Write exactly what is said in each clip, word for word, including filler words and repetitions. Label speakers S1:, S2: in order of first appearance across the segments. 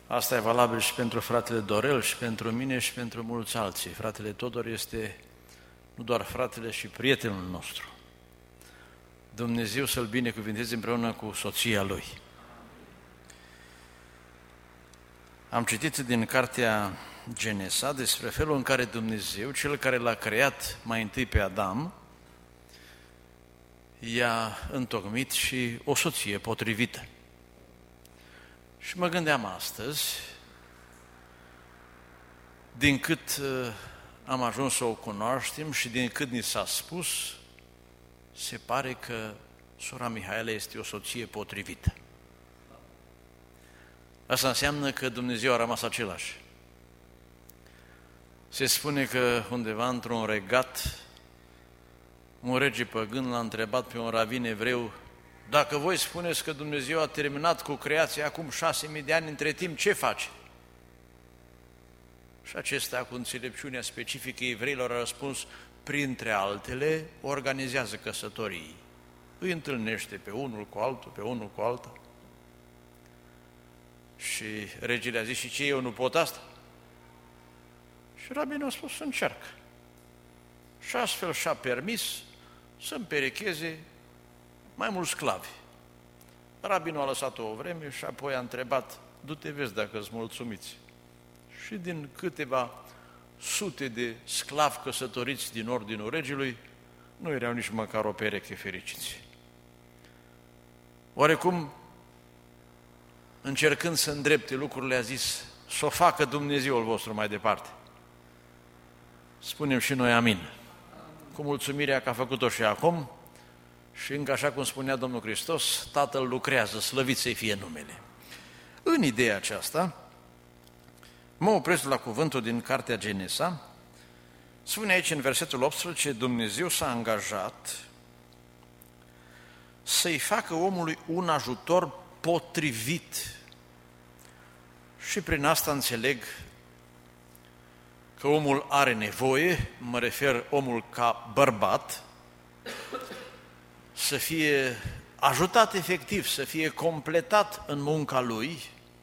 S1: Asta e valabil și pentru fratele Dorel, și pentru mine, și pentru mulți alții. Fratele Todor este nu doar fratele, și prietenul nostru. Dumnezeu să-l binecuvinteze împreună cu soția lui. Am citit din cartea Genesa despre felul în care Dumnezeu, Cel care l-a creat mai întâi pe Adam, i-a întocmit și o soție potrivită. Și mă gândeam astăzi, din cât am ajuns să o cunoaștem și din cât ni s-a spus, se pare că sora Mihaela este o soție potrivită. Asta înseamnă că Dumnezeu a rămas același. Se spune că undeva într-un regat, un rege păgân l-a întrebat pe un ravin evreu: dacă voi spuneți că Dumnezeu a terminat cu creația acum șase mii de ani, între timp ce face? Și acesta, cu înțelepciunea specifică evreilor, a răspuns: printre altele, organizează căsătorii. Îi întâlnește pe unul cu altul, pe unul cu alta. Și regele a zis: și ce, eu nu pot asta? Și rabinul a spus: să încearcă. Și astfel și-a permis să împerecheze mai mulți sclavi. Rabinul a lăsat-o o vreme și apoi a întrebat: du-te, vezi dacă îți mulțumiți. Și din câteva sute de sclavi căsătoriți din ordinul regelui, nu erau nici măcar o pereche fericiți. Oarecum, încercând să îndrepte lucrurile, a zis: să o facă Dumnezeul vostru mai departe. Spunem și noi amin. Cu mulțumirea că a făcut-o și acum, și încă așa cum spunea Domnul Hristos, Tatăl lucrează, slăvit să-i fie numele. În ideea aceasta, mă opresc la cuvântul din cartea Genesa. Spune aici în versetul optsprezece: Dumnezeu s-a angajat să-i facă omului un ajutor potrivit. Și prin asta înțeleg că omul are nevoie, mă refer omul ca bărbat, să fie ajutat efectiv, să fie completat în munca lui.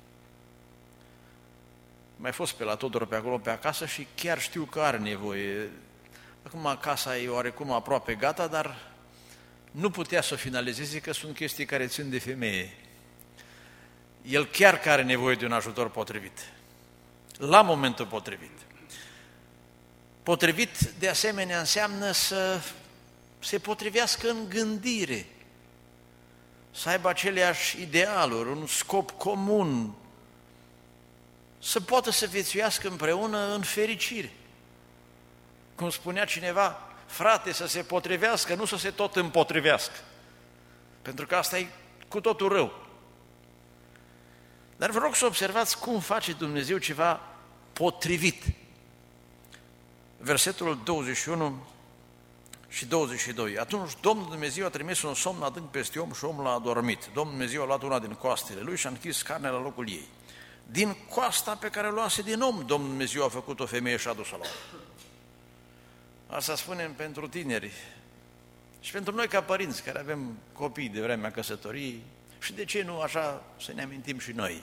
S1: Mai fost pe la Todor pe acolo, pe acasă, și chiar știu că are nevoie. Acum casa e oarecum aproape gata, dar nu putea să o finalizeze, că sunt chestii care țin de femeie. El chiar că are nevoie de un ajutor potrivit, la momentul potrivit. Potrivit, de asemenea, înseamnă să se potrivească în gândire, să aibă aceleași idealuri, un scop comun, să poată să viețuiască împreună în fericire. Cum spunea cineva: frate, să se potrivească, nu să se tot împotrivească, pentru că asta e cu totul rău. Dar vă rog să observați cum face Dumnezeu ceva potrivit. Versetul douăzeci și unu și douăzeci și doi. Atunci Domnul Dumnezeu a trimis un somn adânc peste om și omul a adormit. Domnul Dumnezeu a luat una din coastele lui și a închis carnea la locul ei. Din coasta pe care o luase din om, Domnul Dumnezeu a făcut o femeie și a dus-o la om. Asta spunem pentru tineri și pentru noi ca părinți care avem copii de vremea căsătoriei, și de ce nu așa să ne amintim și noi.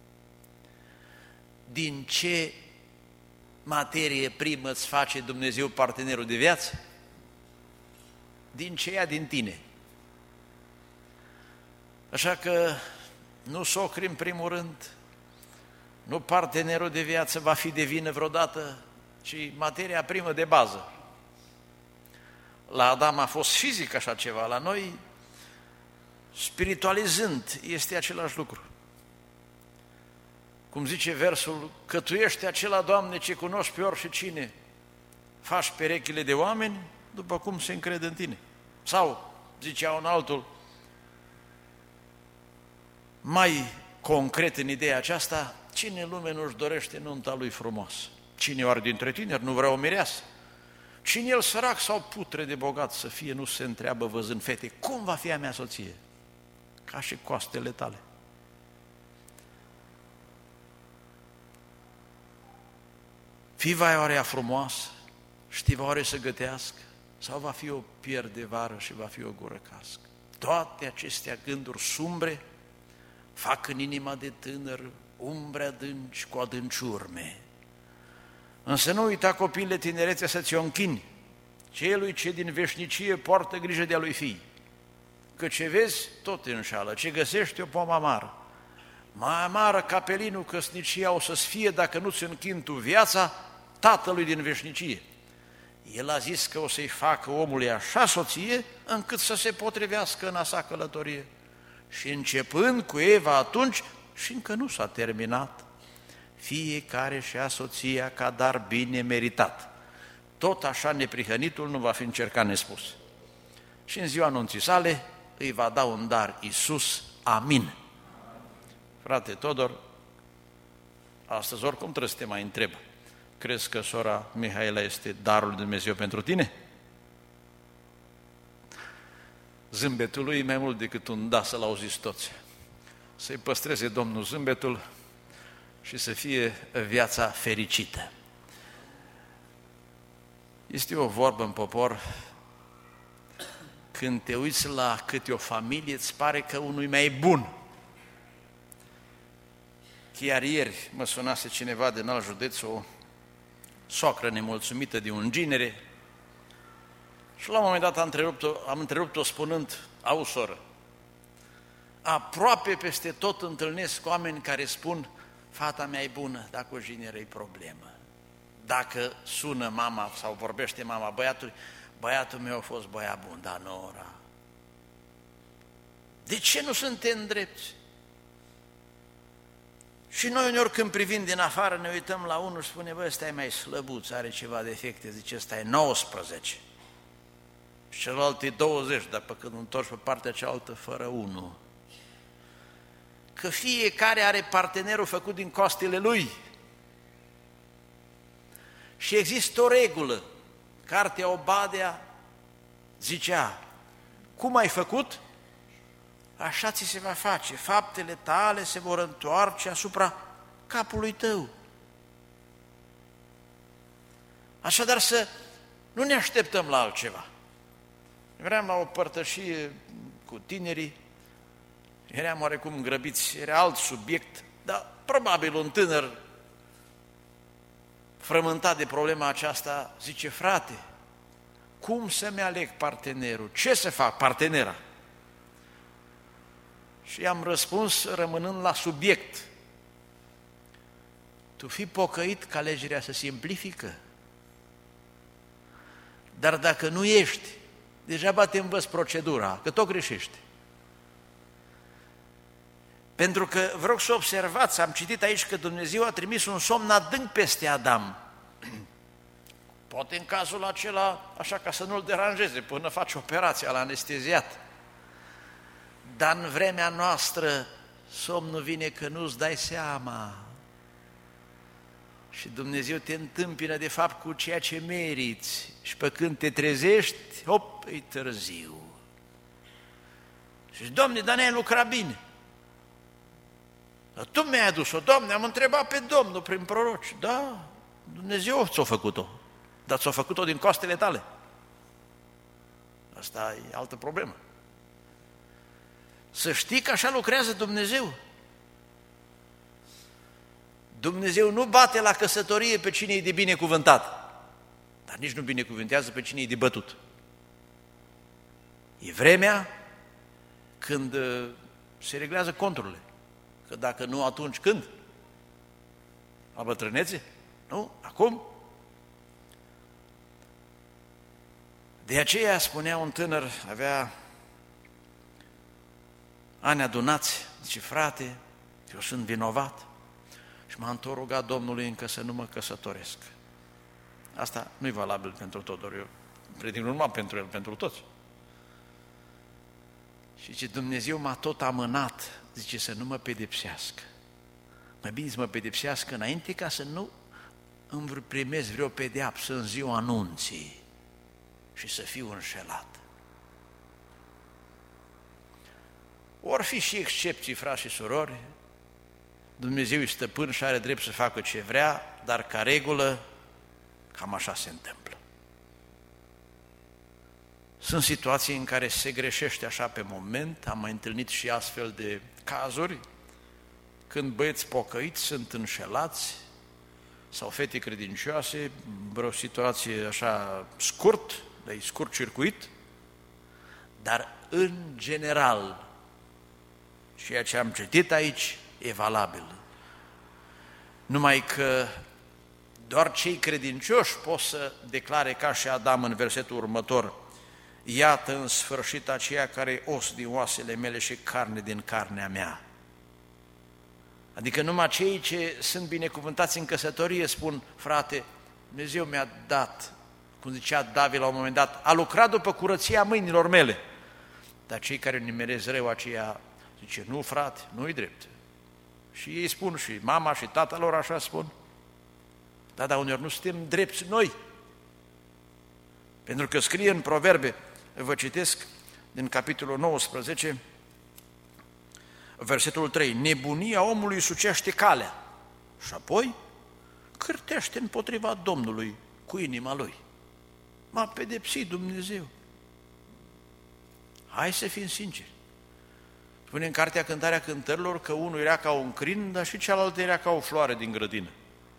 S1: Din ce materie primă îți face Dumnezeu partenerul de viață? Din ce ia din tine. Așa că nu socri în primul rând, nu partenerul de viață va fi de vină vreodată, ci materia primă de bază. La Adam a fost fizic așa ceva, la noi, spiritualizând, este același lucru. Cum zice versul: că Tu ești acela, Doamne, ce cunoști pe oricine, faci perechile de oameni după cum se încrede în Tine. Sau, zicea un altul, mai concret în ideea aceasta: cine în lume nu-și dorește nunta lui frumoasă? Cine oare dintre tineri nu vrea o mireasă? Cine el sărac sau putre de bogat să fie, nu se întreabă văzând fete: cum va fi a mea soție? Ca și coastele tale. Fii va oare ea frumoasă? Știi va oare să gătească? Sau va fi o pier de vară și va fi o gură cască? Toate acestea gânduri sumbre fac în inima de tânăr umbre adânci cu adânci urme. Însă nu uita, copile, tinerețea să ți-o închini celui ce din veșnicie poartă grijă de-a lui fii. Că ce vezi, tot te înșală, ce găsești, o pomă amară. Mai amară capelinul căsnicia o să-ți fie dacă nu-ți închini tu viața Tatălui din veșnicie. El a zis că o să-i facă omului așa soție încât să se potrivească în a sa călătorie. Și începând cu Eva atunci, și încă nu s-a terminat, fiecare și-a soția ca dar bine meritat. Tot așa neprihănitul nu va fi încercat nespus. Și în ziua anunții sale îi va da un dar Iisus. Amin. Frate Todor, astăzi oricum trebuie să te mai întreb. Crezi că sora Mihaela este darul lui Dumnezeu pentru tine? Zâmbetul lui e mai mult decât un da, să-l auziți toți. Să-i păstreze Domnul zâmbetul și să fie viața fericită. Este o vorbă în popor, când te uiți la câte o familie, îți pare că unul e mai bun. Chiar ieri mă sunase cineva din alt județ, o soacră nemulțumită de un ginere, și la un moment dat am întrerupt-o, am întrerupt-o spunând: au, soră, aproape peste tot întâlnesc oameni care spun: fata mea e bună, dar cu ginere e problemă. Dacă sună mama sau vorbește mama băiatului: băiatul meu a fost băiat bun, dar Nora, de ce nu suntem drepți? Și noi uneori când privim din afară ne uităm la unul și spune: bă, ăsta e mai slăbuț, are ceva defecte, zice, ăsta e nouăsprezece. Și celălalt e douăzeci, dar pe când întorci pe partea cealaltă, fără unul. Că fiecare are partenerul făcut din costele lui. Și există o regulă. Cartea Obadea zicea: cum ai făcut, așa ți se va face, faptele tale se vor întoarce asupra capului tău. Așadar să nu ne așteptăm la altceva. Vreau la o părtășie cu tinerii, eram oarecum îngrăbiți, era alt subiect, dar probabil un tânăr frământat de problema aceasta zice: frate, cum să-mi aleg partenerul? Ce să fac? Partenera. Și am răspuns rămânând la subiect: tu fii pocăit că alegerea se simplifică, dar dacă nu ești, degeaba te învăți procedura, că tot greșești. Pentru că vreau să observați, am citit aici că Dumnezeu a trimis un somn adânc peste Adam. Poate în cazul acela, așa ca să nu-l deranjeze până face operația la anesteziat. Dar în vremea noastră somnul vine că nu-ți dai seama. Și Dumnezeu te întâmpină de fapt cu ceea ce meriți. Și pe când te trezești, hop, e târziu. Și zici: Doamne, dar ne-ai lucrat bine. Dar tu mi-ai adus-o, Doamne, am întrebat pe Domnul prin proroci. Da, Dumnezeu ți-a făcut-o, dar ți-a făcut-o din costele tale. Asta e altă problemă. Să știi că așa lucrează Dumnezeu. Dumnezeu nu bate la căsătorie pe cine e de binecuvântat, dar nici nu binecuvântează pe cine e de bătut. E vremea când se reglează conturile. Că dacă nu, atunci când? La bătrânețe? Nu? Acum? De aceea spunea un tânăr, avea ani adunați, zice: frate, eu sunt vinovat și m-am tot rugat Domnului încă să nu mă căsătoresc. Asta nu e valabil pentru Todor, eu predic nu numai pentru el, pentru toți. Și zice: Dumnezeu m-a tot amânat, zice, să nu mă pedepsească. Mai bine să mă pedepsească înainte ca să nu îmi primesc vreo pedeapsă în ziua anunții și să fiu înșelat. Or fi și excepții, frați și surori, Dumnezeu e stăpân și are drept să facă ce vrea, dar ca regulă cam așa se întâmplă. Sunt situații în care se greșește așa pe moment, am mai întâlnit și astfel de cazuri, când băieți pocăiți sunt înșelați sau fete credincioase, vreo situație așa scurt, de scurt circuit, dar în general, ceea ce am citit aici e valabil. Numai că doar cei credincioși pot să declare ca și Adam în versetul următor: iată în sfârșit aceea care e os din oasele mele și carne din carnea mea. Adică numai cei ce sunt binecuvântați în căsătorie spun: frate, Dumnezeu mi-a dat, cum zicea David la un moment dat, a lucrat după curăția mâinilor mele. Dar cei care nimerez rău, aceia zice: nu, frate, nu-i drept. Și ei spun, și mama și tata lor așa spun. Da, dar uneori nu suntem drepți noi. Pentru că scrie în Proverbe, vă citesc din capitolul nouăsprezece, versetul trei: nebunia omului sucește calea și apoi cârtește împotriva Domnului cu inima lui. M-a pedepsit Dumnezeu. Hai să fim sinceri. Spune în Cartea Cântarea Cântărilor că unul era ca un crin, dar și cealaltă era ca o floare din grădină.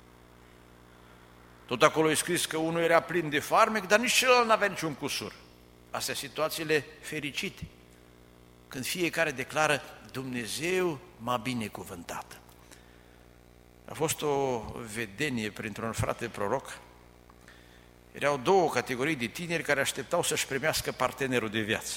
S1: Tot acolo e scris că unul era plin de farmec, dar nici celălalt n-avea niciun cusur. Astea situațiile fericite, când fiecare declară: Dumnezeu m-a binecuvântat. A fost o vedenie printr-un frate proroc. Erau două categorii de tineri care așteptau să-și primească partenerul de viață.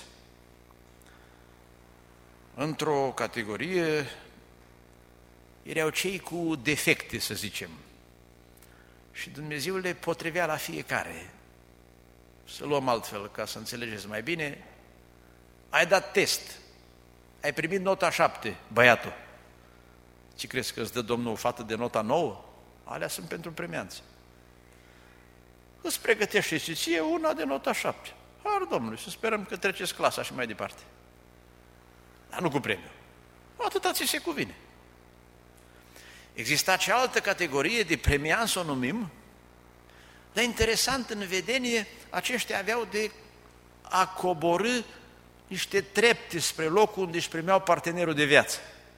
S1: Într-o categorie erau cei cu defecte, să zicem, și Dumnezeu le potrivea la fiecare. Să luăm altfel, ca să înțelegeți mai bine: ai dat test, ai primit nota șapte, băiatul. Ce crezi că îți dă Domnul o fată de nota nouă? Alea sunt pentru premianță. Îți pregătește și ție una de nota șapte. Har Domnului, să sperăm că treceți clasa și mai departe. Dar nu cu premiu. Atâta ți se cuvine. Exista cealaltă categorie de premianță, o numim, dar interesant, în vedenie, aceștia aveau de a coborî niște trepte spre locul unde își primeau partenerul de viață.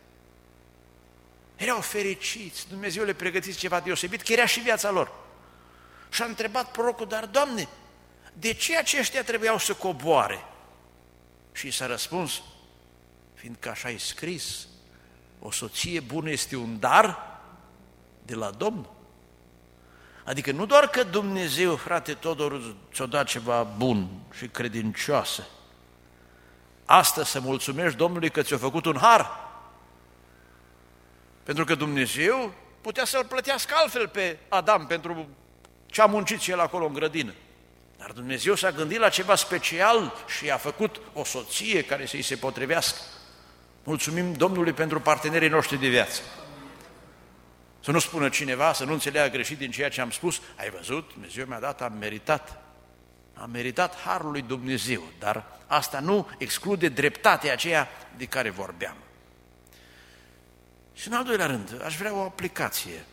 S1: Erau fericiți, Dumnezeu le pregătiți ceva deosebit, că era și viața lor. Și a întrebat prorocul: dar, Doamne, de ce aceștia trebuiau să coboare? Și i s-a răspuns: fiindcă așa e scris, o soție bună este un dar de la Domnul. Adică nu doar că Dumnezeu, frate Todor, ți-o dat ceva bun și credincioasă, astăzi să mulțumești Domnului că ți-a făcut un har, pentru că Dumnezeu putea să-l plătească altfel pe Adam pentru ce a muncit și el acolo în grădină. Dar Dumnezeu s-a gândit la ceva special și a făcut o soție care să-i se potrivească. Mulțumim Domnului pentru partenerii noștri de viață. Să nu spună cineva, să nu înțeleagă greșit din ceea ce am spus: ai văzut, Dumnezeu mi-a dat, am meritat. Am meritat harul lui Dumnezeu, dar asta nu exclude dreptatea aceea de care vorbeam. Și în al doilea rând, aș vrea o aplicație.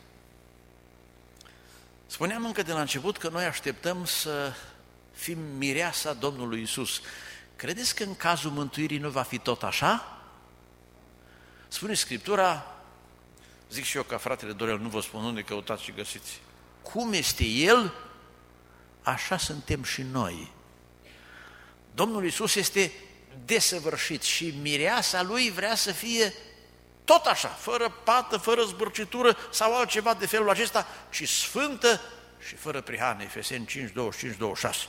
S1: Spuneam încă de la început că noi așteptăm să fim mireasa Domnului Iisus. Credeți că în cazul mântuirii nu va fi tot așa? Spune Scriptura, zic și eu ca fratele Dorel, nu vă spun unde căutați și găsiți. Cum este El, așa suntem și noi. Domnul Iisus este desăvârșit și mireasa Lui vrea să fie tot așa, fără pată, fără zbârcitură sau altceva de felul acesta, ci sfântă și fără prihană. Efeseni cinci, douăzeci și cinci, douăzeci și șase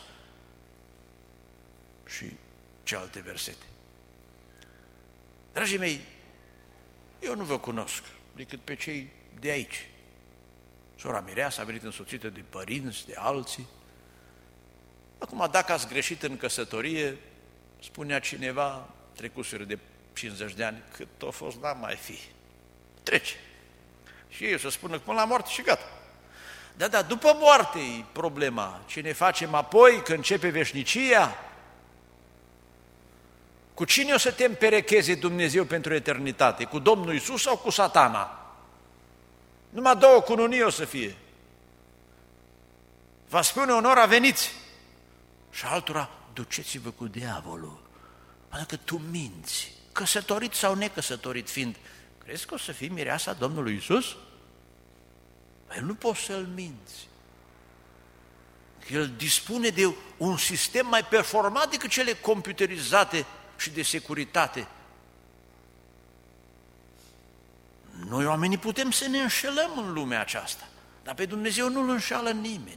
S1: și ce alte versete. Dragii mei, eu nu vă cunosc decât pe cei de aici. Sora Mireasa a venit însoțită de părinți, de alții. Acum, dacă ați greșit în căsătorie, spunea cineva, trecuseră de cincizeci de ani, cât a fost, n-am mai fi. Trece. Și ei o să spună până la moarte și gata. Da, da, după moarte e problema. Ce ne facem apoi, când începe veșnicia? Cu cine o să te împerecheze Dumnezeu pentru eternitate? Cu Domnul Iisus sau cu Satana? Numai două cununii o să fie. Va spune unora: veniți, și altora: duceți-vă cu diavolul. Adică tu minți, căsătorit sau necăsătorit fiind, Crezi că o să fii mireasa Domnului Iisus? Păi nu poți să-L minți. El dispune de un sistem mai performant decât cele computerizate și de securitate. Noi oamenii putem să ne înșelăm în lumea aceasta, dar pe Dumnezeu nu-L înșală nimeni.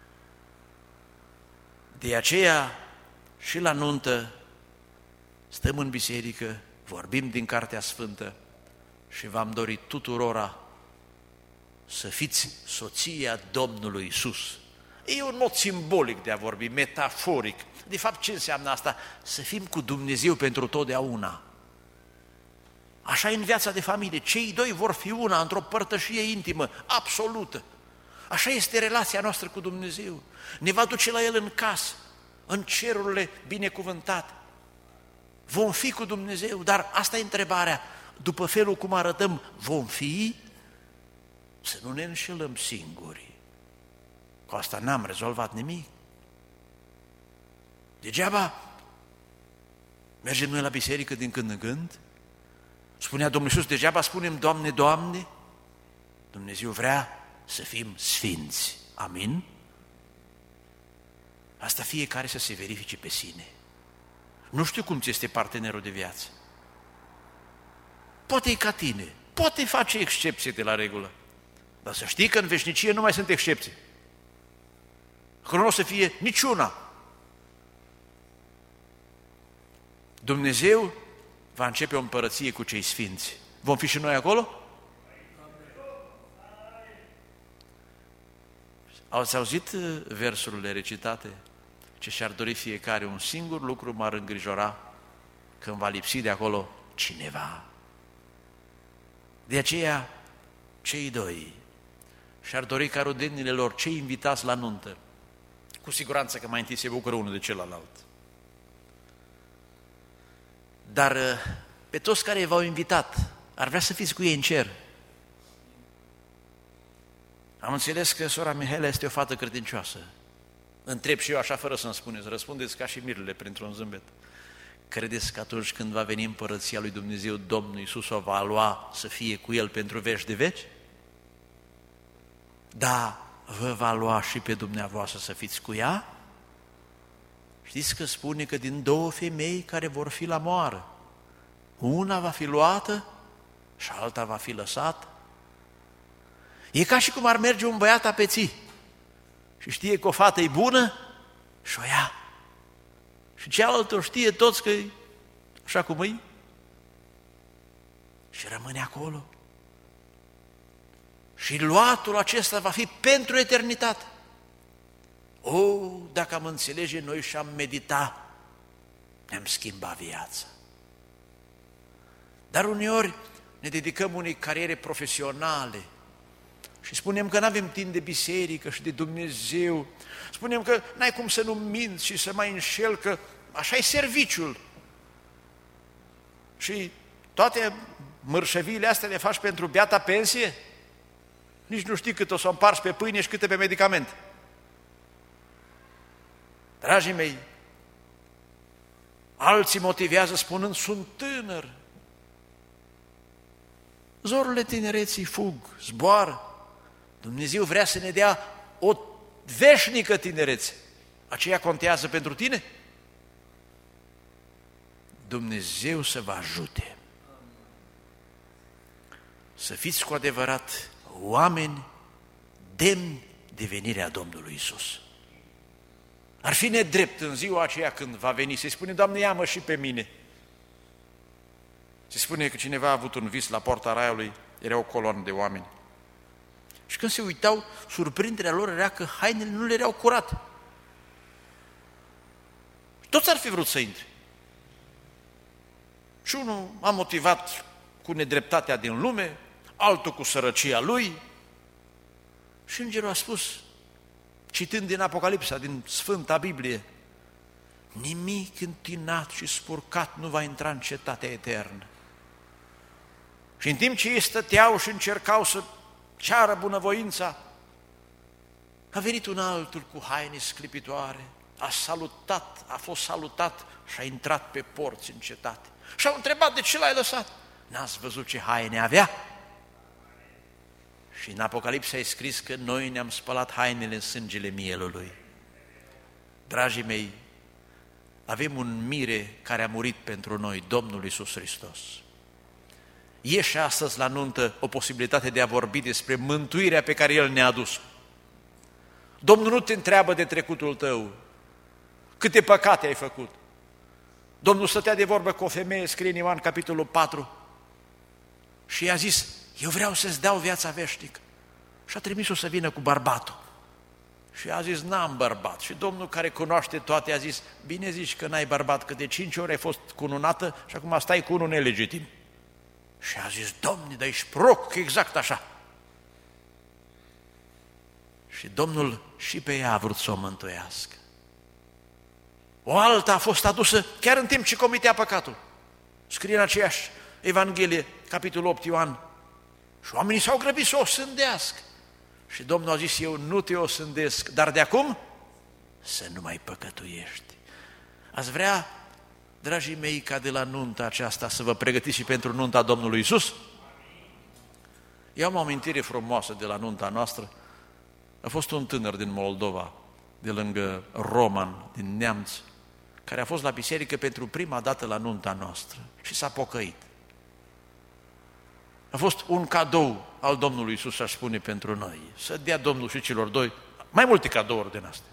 S1: De aceea și la nuntă stăm în biserică, vorbim din Cartea Sfântă și v-am dorit tuturora să fiți soția Domnului Iisus. E un mod simbolic de a vorbi, metaforic. De fapt, ce înseamnă asta? Să fim cu Dumnezeu pentru totdeauna. Așa e în viața de familie. Cei doi vor fi una, într-o părtășie intimă, absolută. Așa este relația noastră cu Dumnezeu. Ne va duce la El în casă, în cerurile binecuvântate. Vom fi cu Dumnezeu, dar asta e întrebarea. După felul cum arătăm, vom fi? Să nu ne înșelăm singuri. Cu asta n-am rezolvat nimic. Degeaba mergem noi la biserică din când în când. Spunea Domnul Iisus, degeaba spunem Doamne, Doamne. Dumnezeu vrea să fim sfinți. Amin? Asta fiecare să se verifice pe sine. Nu știu cum ți este partenerul de viață. Poate e ca tine, poate face excepție de la regulă. Dar să știi că în veșnicie nu mai sunt excepții. Că nu o să fie niciuna. Dumnezeu va începe o împărăție cu cei sfinți. Vom fi și noi acolo? Ați auzit versurile recitate? Ce și-ar dori fiecare, un singur lucru m-ar îngrijora, când va lipsi de acolo cineva. De aceea, cei doi și-ar dori ca rudenile lor, cei invitați la nuntă, cu siguranță că mai întâi se bucură unul de celălalt. Dar pe toți care v-au invitat, ar vrea să fiți cu ei în cer. Am înțeles că sora Mihaela este o fată credincioasă. Întreb și eu așa fără să-mi spuneți, răspundeți ca și mirele printr-un zâmbet. Credeți că atunci când va veni împărăția lui Dumnezeu, Domnul Iisus o va lua să fie cu El pentru veci de veci? Da, vă va lua și pe dumneavoastră să fiți cu ea? Știți că spune că din două femei care vor fi la moară, una va fi luată și alta va fi lăsată. E ca și cum ar merge un băiat apeții și știe că o fată e bună și o ia. Și cealaltă o știe toți că e așa cum e și rămâne acolo. Și luatul acesta va fi pentru eternitate. O, dacă am înțelege noi și am medita, ne-am schimbat viața. Dar uneori ne dedicăm unei cariere profesionale și spunem că nu avem timp de biserică și de Dumnezeu. Spunem că n-ai cum să nu minți și să mai înșel, că așa e serviciul. Și toate mărșăviile astea le faci pentru beata pensie? Nici nu știi cât o să o împarți pe pâine și câte pe medicament. Dragii mei, alții motivează spunând, sunt tânăr. Zorurile tinereții fug, zboară. Dumnezeu vrea să ne dea o veșnică tinerețe. Aceea contează pentru tine? Dumnezeu să vă ajute să fiți cu adevărat oameni demni de venirea Domnului Iisus. Ar fi nedrept în ziua aceea când va veni să-i spune, Doamne, ia-mă și pe mine. Se spune că cineva a avut un vis la poarta raiului, era o coloană de oameni. Și când se uitau, surprinderea lor era că hainele nu le erau curate. Toți ar fi vrut să intre. Și unul a motivat cu nedreptatea din lume, altul cu sărăcia lui. Și îngerul a spus, citând din Apocalipsa, din Sfânta Biblie, nimic întinat și spurcat nu va intra în cetatea eternă. Și în timp ce ei stăteau și încercau să ceară bunăvoința, a venit un altul cu haine sclipitoare, a salutat, a fost salutat și a intrat pe porți în cetate. Și au întrebat, de ce l-ai lăsat? N-ați văzut ce haine avea? Și în Apocalipsa e scris că noi ne-am spălat hainele în sângele mielului. Dragii mei, avem un mire care a murit pentru noi, Domnul Iisus Hristos. E și astăzi la nuntă o posibilitate de a vorbi despre mântuirea pe care El ne-a adus. Domnul nu te întreabă de trecutul tău, câte păcate ai făcut. Domnul stătea de vorbă cu o femeie, scrie în Ioan capitolul patru, și i-a zis, eu vreau să-ți dau viața veșnică. Și a trimis-o să vină cu bărbatul. Și a zis, n-am bărbat. Și Domnul, care cunoaște toate, a zis, bine zici că n-ai bărbat, că de cinci ori ai fost cununată și acum stai cu unul nelegitim. Și a zis, Doamne, dar ești proroc, exact așa. Și Domnul și pe ea a vrut să o mântuiască. O alta a fost adusă chiar în timp ce comitea păcatul. Scrie în aceeași Evanghelie, capitolul opt Ioan. Și oamenii s-au grăbit să o sândească. Și Domnul a zis, eu nu te osândesc, dar de acum să nu mai păcătuiești. Ați vrea, dragii mei, ca de la nunta aceasta să vă pregătiți și pentru nunta Domnului Iisus? Eu am o amintire frumoasă de la nunta noastră. A fost un tânăr din Moldova, de lângă Roman, din Neamț, care a fost la biserică pentru prima dată la nunta noastră și s-a pocăit. A fost un cadou al Domnului Iisus, aș spune, pentru noi. Să dea Domnul și celor doi mai multe cadouri din astea.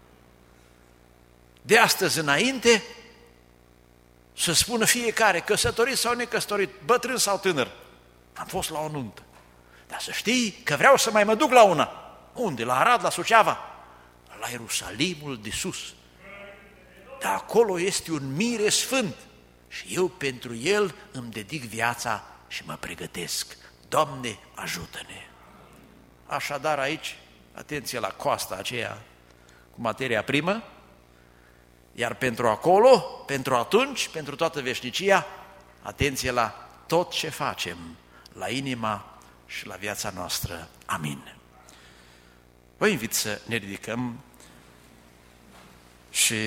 S1: De astăzi înainte, să spună fiecare, căsătorit sau necăsătorit, bătrân sau tânăr, am fost la o nuntă. Dar să știi că vreau să mai mă duc la una. Unde? La Arad, la Suceava? La Ierusalimul de sus. Dar acolo este un mire sfânt și eu pentru el îmi dedic viața și mă pregătesc. Doamne, ajută-ne! Așadar aici, atenție la coasta aceea cu materia primă, iar pentru acolo, pentru atunci, pentru toată veșnicia, atenție la tot ce facem, la inima și la viața noastră. Amin. Vă invit să ne ridicăm și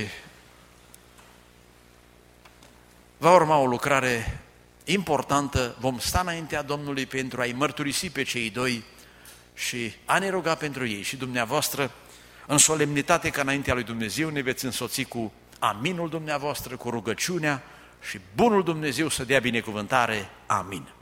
S1: va urma o lucrare importantă. Vom sta înaintea Domnului pentru a-i mărturisi pe cei doi și a ne ruga pentru ei. Și dumneavoastră, în solemnitate ca înaintea lui Dumnezeu, ne veți însoți cu aminul dumneavoastră, cu rugăciunea și bunul Dumnezeu să dea binecuvântare. Amin.